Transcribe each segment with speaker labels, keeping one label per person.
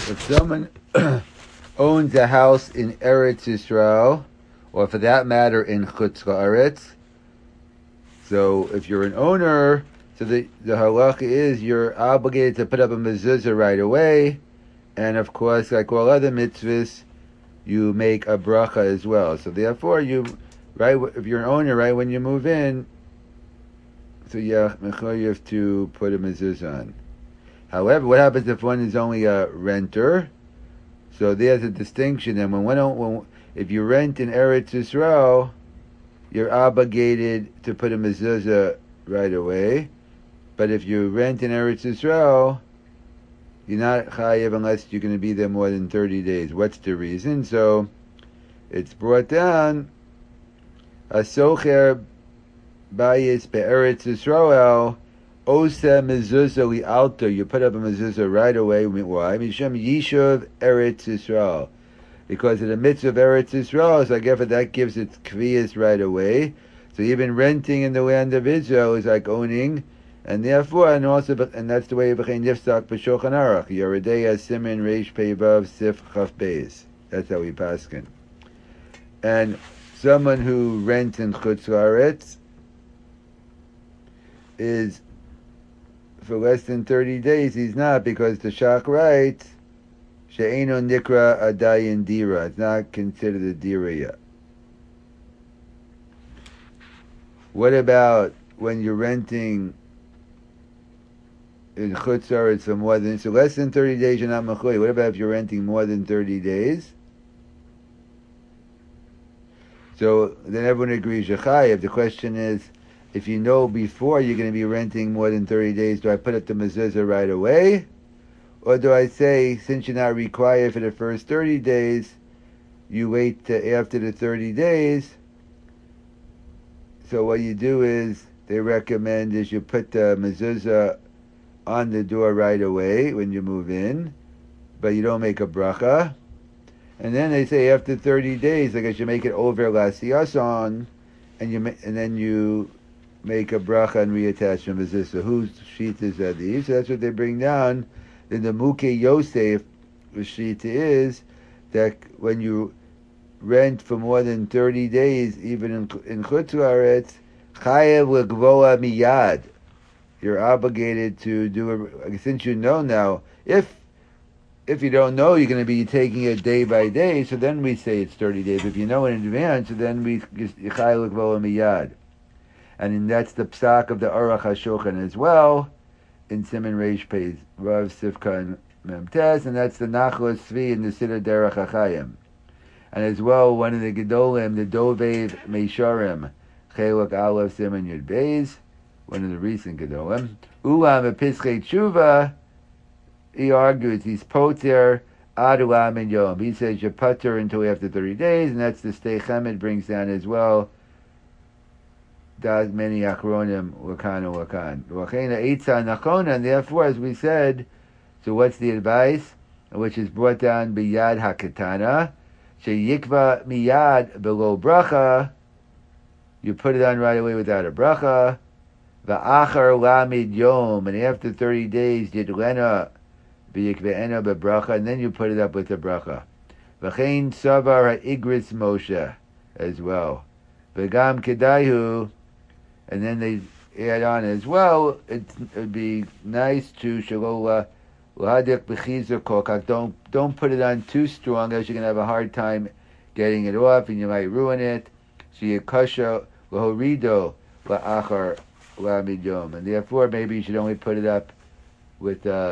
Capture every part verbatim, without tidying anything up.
Speaker 1: If someone owns a house in Eretz Yisrael, or for that matter in Chutz La'aretz, so if you're an owner, so the, the halacha is you're obligated to put up a mezuzah right away, and of course, like all other mitzvahs, you make a bracha as well. So therefore, you, right, if you're an owner, right, when you move in, so yeah, you have to put a mezuzah on. However, what happens if one is only a renter? So there's a distinction, and when one, when, if you rent in Eretz Yisrael, you're obligated to put a mezuzah right away. But if you rent in Eretz Yisrael, you're not chayiv unless you're going to be there more than thirty days. What's the reason? So it's brought down, Asocher bayis be'eretz Yisrael osa mezuzah li'alto. You put up a mezuzah right away. Why? Mishum yishuv Eretz Yisrael. Because in the midst of Eretz Yisrael, so I guess that gives its kviyas right away. So even renting in the land of Israel is like owning, and therefore, and also, and that's the way B'chein Nifsak B'Shulchan Aruch. Yeridei Simin Reish Peivav Sif Chaf Beis. That's how we paskin. And someone who rents in Chutz La'aretz is for less than thirty days. He's not, because the Shach writes, She'eno nikra adayin dira. It's not considered a dira yet. What about when you're renting in Chutz La'aretz for more than, so less than thirty days you're not mechui. What about if you're renting more than thirty days? So then everyone agrees you're chayiv. The question is, if you know before you're going to be renting more than thirty days, do I put up the mezuzah right away? Or do I say, since you're not required for the first thirty days, you wait to after the thirty days? So what you do is, they recommend is you put the mezuzah on the door right away when you move in, but you don't make a bracha. And then they say after thirty days, I guess you make it over lasiyason, and you and then you make a bracha and reattach the mezuzah. Whose shitas are these? So that's what they bring down. Then the Mukhe Yosef shita is that when you rent for more than thirty days, even in in Chutz La'aretz, chayev l'gvoa miyad. You're obligated to do it, since you know now. If if you don't know, you're going to be taking it day by day. So then we say it's thirty days. If you know in advance, so then we chayev l'gvoa miyad, and that's the psak of the Aruch HaShulchan as well. In Siman Reish Pei Rav Sifka and Memtes, and that's the Nachlas Tzvi in the Siddur Derech HaChaim. And as well, one of the Gedolim, the Dovev Meisharim, Chelak Aleph Siman Yud Beis, one of the recent Gedolim. Ulam Episkei Tshuva, he argues, he's poter ad ulam and yom. He says you're putter until after thirty days, and that's the Stei Chemed brings down as well. Does many achronim lakan lakan l'chena eitza nachona, and therefore, as we said, so what's the advice, which is brought down biyad hakatana, sheyikva miyad below bracha, you put it on right away without a bracha, va'achar lamid yom, and after thirty days yidlena biyikve'ena bebracha, and then you put it up with a bracha. V'chein savar ha'igris Moshe as well. V'gam kedaihu. And then they add on as well, it would be nice to shalola lahadik b'chizur kokak. Don't don't put it on too strong, else you're gonna have a hard time getting it off, and you might ruin it. So you kasha lahorido la'achar lamidom, and therefore maybe you should only put it up with uh,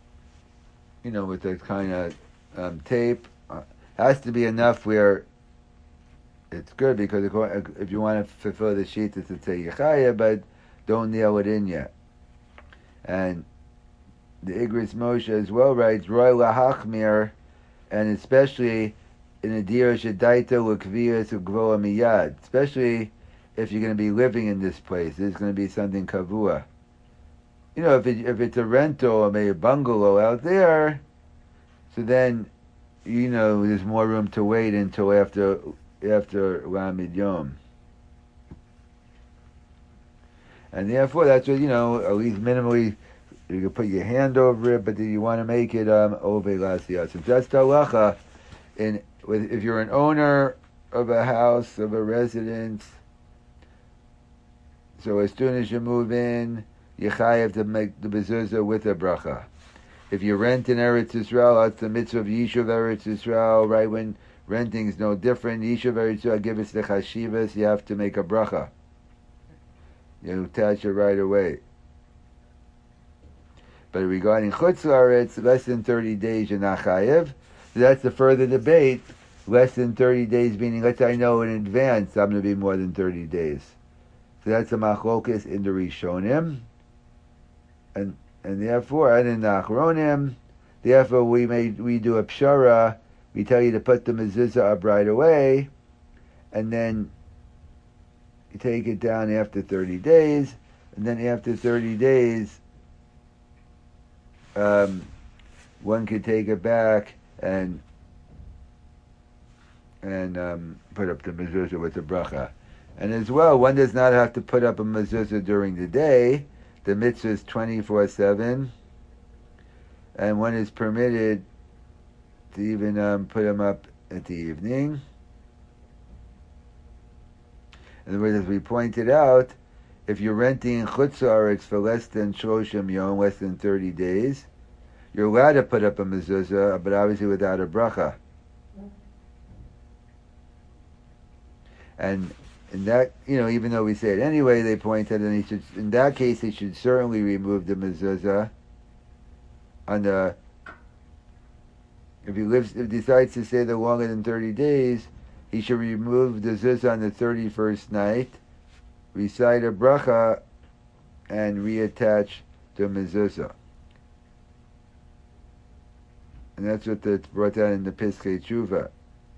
Speaker 1: you know, with a kind of um, tape. Uh, has to be enough where it's good, because if you want to fulfill the sheet, it's a tzayyichaya, but don't nail it in yet. And the Igris Moshe as well writes, Roy lahachmir, and especially in a dira shedaita l'kviyas u'gvoa miyad, especially if you're going to be living in this place, there's going to be something kavua. You know, if it, if it's a rental or maybe a bungalow out there, so then, you know, there's more room to wait until after after Lamid Yom. And therefore, that's what, you know, at least minimally You can put your hand over it, but do you want to make it um ove lasiyat? So that's the halacha. In with if you're an owner of a house of a residence, so as soon as you move in, you chayav to make the mezuzah with a bracha. If you rent in Eretz Yisrael, that's the mitzvah of Yishuv Eretz Yisrael. Right when renting is no different, Yishuv Eretz Yisrael give us the chashivas. You have to make a bracha. You attach it right away. But regarding Chutz La'aretz, less than thirty days, you're not chayev. So that's the further debate. Less than thirty days, meaning, let's say I know in advance I'm going to be more than thirty days. So that's a machlokas in the Rishonim. And and therefore, and in the Achronim, therefore we made, we do a pshara. We tell you to put the mezuzah up right away, and then you take it down after thirty days, and then after thirty days, Um, one could take it back and and um, put up the mezuzah with the bracha. And as well, one does not have to put up a mezuzah during the day. The mitzvah is twenty-four seven, and one is permitted to even um, put them up at the evening. In other words, as we pointed out, if you're renting in Chutz La'aretz for less than Shloshim Yom, less than thirty days, you're allowed to put up a mezuzah, but obviously without a bracha. And in that, you know, even though we say it anyway, they pointed, and he should, in that case, he should certainly remove the mezuzah on the. If he lives, if he decides to stay there longer than thirty days, he should remove the zuzah on the thirty-first night, recite a bracha, and reattach the mezuzah. And that's what it's brought down in the Piskei Tshuva.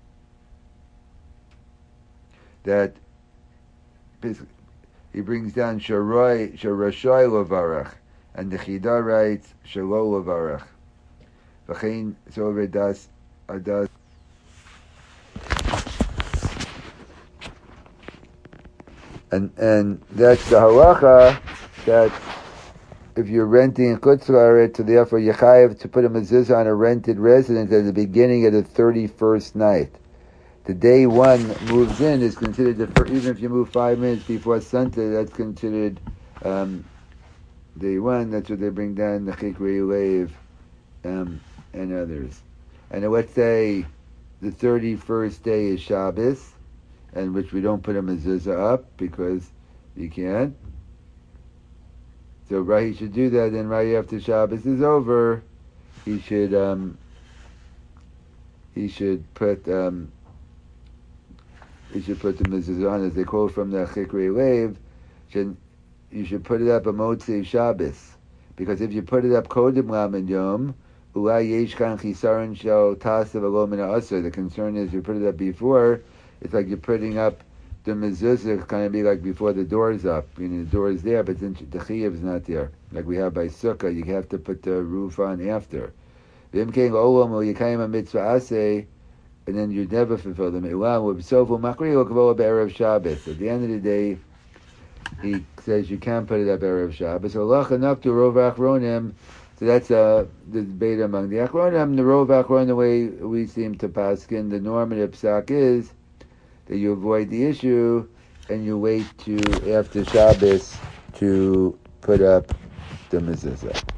Speaker 1: That he brings down Sharoi, Sharashoi Levarach, and the Chida writes Shalo Levarach. V'chein Sover Das Adas. And and that's the halacha that if you're renting in Chutz La'aretz, so therefore you chayav to put a mezuzah on a rented residence at the beginning of the thirty-first night. The day one moves in is considered, the first, even if you move five minutes before sunset, that's considered um, day one. That's what they bring down, the Chikri Lev um, and others. And let's say the thirty-first day is Shabbos, and which we don't put a mezuzah up because you can't. So right, he should do that. Then right after Shabbos is over, he should um, he should put um, he should put the mezuzah on, as they quote from the Chikri Lev. Should you should put it up a Motzei Shabbos, because if you put it up Kodim Lamed Yom, Ulai Yesh Kan Chisaron Shel Tasav Alo Min Ha'asur. The concern is you put it up before. It's like you're putting up the mezuzah, kind of be like before the door's up. You know, the door is there, but then the chiyuv is not there. Like we have by sukkah, you have to put the roof on after. And then you never fulfill the mitzvah. Shabbos. At the end of the day, he says you can't put it up Erev Shabbos. So lach enough to Rov Achronim. So that's uh, the debate among the Achronim. The Rov Achronim, the way we seem to paskin, the normative psak is that you avoid the issue and you wait to after Shabbos to put up the mezuzah.